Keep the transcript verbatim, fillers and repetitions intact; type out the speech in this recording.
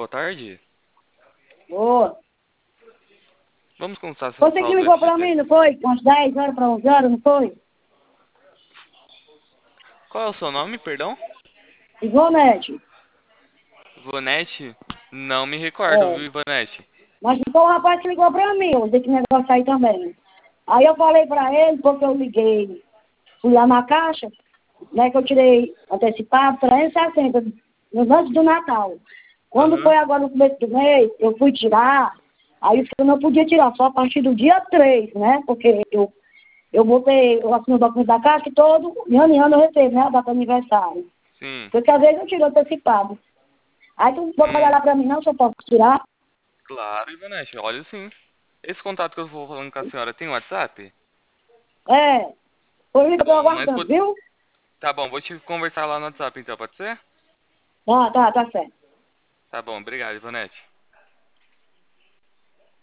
tarde. Boa. Vamos consultar seu Você que saldo ligou F G pra T. mim, não foi? Umas dez horas pra onze horas, não foi? Qual é o seu nome, perdão? Ivonete. Ivonete? Não me recordo, É. viu, Ivonete? Mas foi o rapaz que ligou pra mim, eu dei que negócio aí também. Aí eu falei pra ele, porque eu liguei, fui lá na caixa, né, que eu tirei antecipado, trezentos e sessenta, no antes do Natal. Quando Aham. foi agora no começo do mês, eu fui tirar, aí eu não podia tirar, só a partir do dia três, né, porque eu, eu botei, eu assinei o documento da caixa que todo, ano em ano eu recebo, né, a data do aniversário. Sim. Porque às vezes eu tiro antecipado. Aí tu não pode Hum, olhar pra mim não, se eu posso tirar. claro, Ivonete, olha sim. Esse contato que eu vou falando com a senhora tem WhatsApp? É, por isso Tá que eu tô bom, mas aguardando, vou... viu? Tá bom, vou te conversar lá no WhatsApp então, pode ser? Tá, tá, tá certo. Tá bom, obrigado, Ivonete.